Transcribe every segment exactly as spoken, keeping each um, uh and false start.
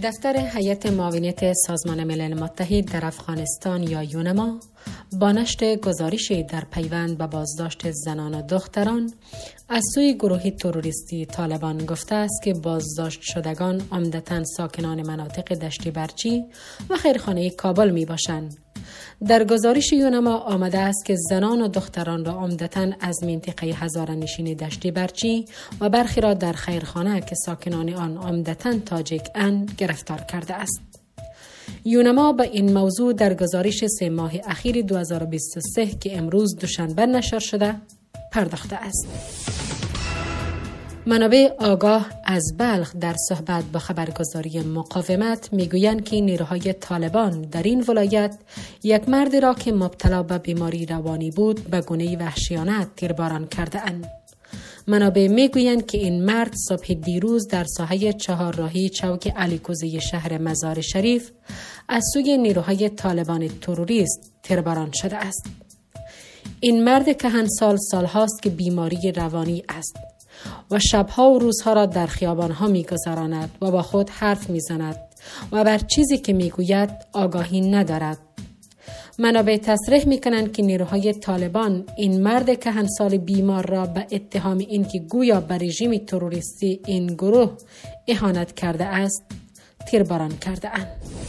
دفتر هیئت معاونت سازمان ملل متحد در افغانستان یا یونما با نشر گزارشی در پیوند به بازداشت زنان و دختران از سوی گروه تروریستی طالبان گفته است که بازداشت شدگان عمدتاً ساکنان مناطق دشت برچی و خیرخانه کابل می باشند. در گزارش یونما آمده است که زنان و دختران را عمدتاً از منطقه هزاره‌نشین دشت برچی و برخی را در خیرخانه که ساکنان آن عمدتاً تاجیک اند گرفتار کرده است. یونما به این موضوع در گزارش سه ماه اخیر دو هزار و بیست و سه که امروز دوشنبه نشر شده پرداخته است. منابع آگاه از بلخ در صحبت با خبرگزاری مقاومت میگویند که نیروهای طالبان در این ولایت یک مرد را که مبتلا به بیماری روانی بود به گونه وحشیانه تیرباران کرده اند. منابع میگویند که این مرد صبح دیروز در ساحه چهارراهی چوک علیکوزه شهر مزار شریف از سوی نیروهای طالبان تروریست تیرباران شده است. این مرد کهنسال سالهاست که بیماری روانی است و شبها و روزها را در خیابانها می‌گذراند و با خود حرف می‌زند و بر چیزی که می‌گوید آگاهی ندارد. منابع تصریح می‌کنند که نیروهای طالبان این مرد کهنسال بیمار را به اتهام اینکه گویا به رژیم تروریستی این گروه اهانت کرده است تیرباران کرده اند.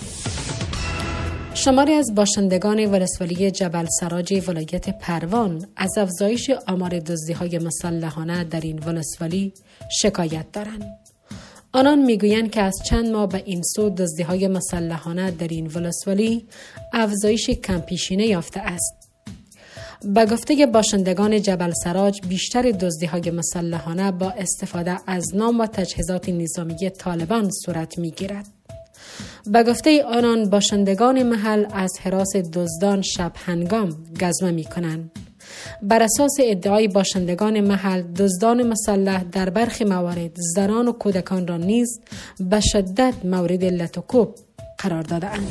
شماری از باشندگان ولسوالی جبل سراج ولایت پروان از افزایش آمار دزدی‌های مسلحانه در این ولسوالی شکایت دارند. آنان میگویند که از چند ماه به این سو دزدی‌های مسلحانه در این ولسوالی افزایش کم پیشینه یافته است. به گفته باشندگان جبل سراج بیشتر دزدی‌های مسلحانه با استفاده از نام و تجهیزات نظامی طالبان صورت میگیرد. به گفته آنان باشندگان محل از هراس دزدان شب هنگام گزمه می کنند. بر اساس ادعای باشندگان محل دزدان مسلح در برخی موارد زنان و کودکان را نیز به شدت مورد لط و کوب قرار داده‌اند.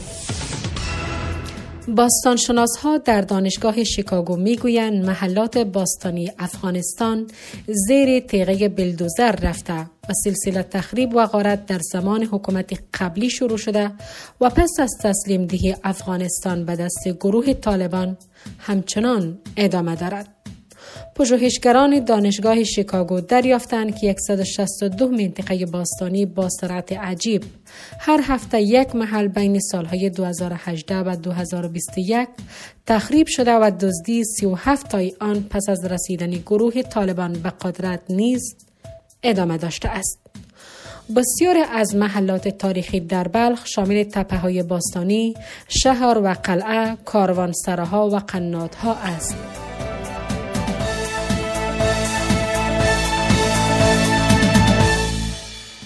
باستانشناس‌ها در دانشگاه شیکاگو می‌گویند محلات باستانی افغانستان زیر تیغه بلدوزر رفته و سلسله تخریب و غارت در زمان حکومت قبلی شروع شده و پس از تسلیم دهی افغانستان به دست گروه طالبان همچنان ادامه دارد. پژوهشگران دانشگاه شیکاگو دریافتند که صد و شصت و دو منطقه باستانی با سرعت عجیب هر هفته یک محل بین سالهای دو هزار و هجده و دو هزار و بیست و یک تخریب شده و دزدی سی و هفت تای آن پس از رسیدن گروه طالبان به قدرت نیز ادامه داشته است. بسیار از محلات تاریخی در بلخ شامل تپه‌های باستانی، شهر و قلعه، کاروانسراها و قنات‌ها است.